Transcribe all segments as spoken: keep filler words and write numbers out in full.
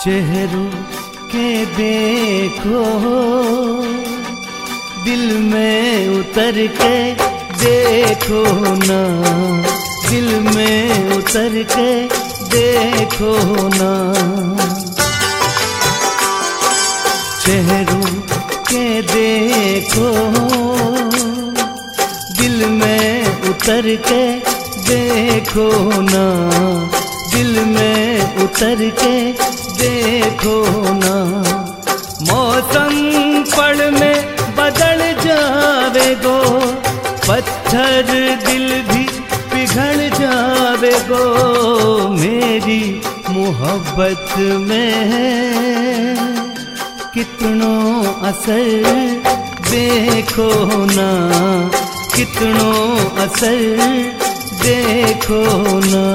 चेहरों के देखो दिल में उतर के देखो ना, दिल में उतर के देखो ना। चेहरों के देखो दिल में उतर के देखो ना, दिल में उतर के देखो ना। मौसम पल में बदल जावेगो, पत्थर दिल भी पिघल जावेगो। मेरी मोहब्बत में कितनो असर देखो ना, कितनो असर देखो ना।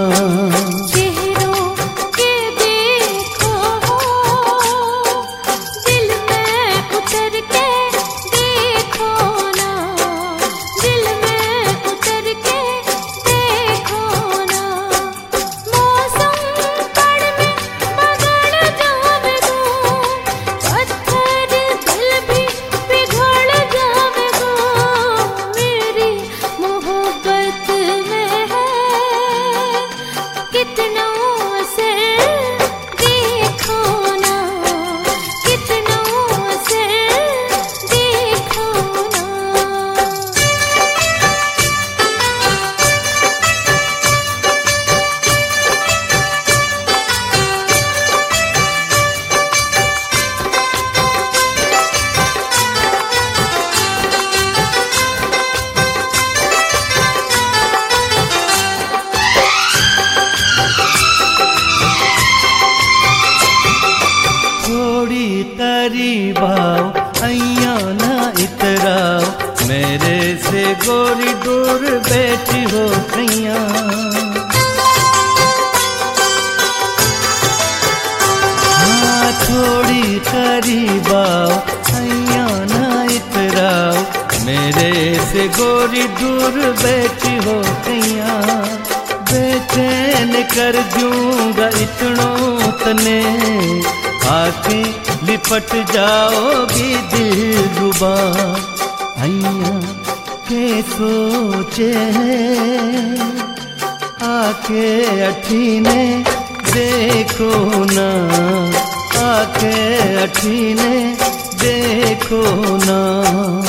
करीब आओ अइया ना इतराओ, मेरे से गोरी दूर बैठी हो कैया। हाँ थोड़ी करीब आओ अइया ना इतराओ, मेरे से गोरी दूर बैठी हो कैया। बेचैन कर दूंगा इतनों तने, आके लिपट जाओगी दिलरुबा। अइया के सोचे आके अठीने देखो ना, आके अठीने देखो ना।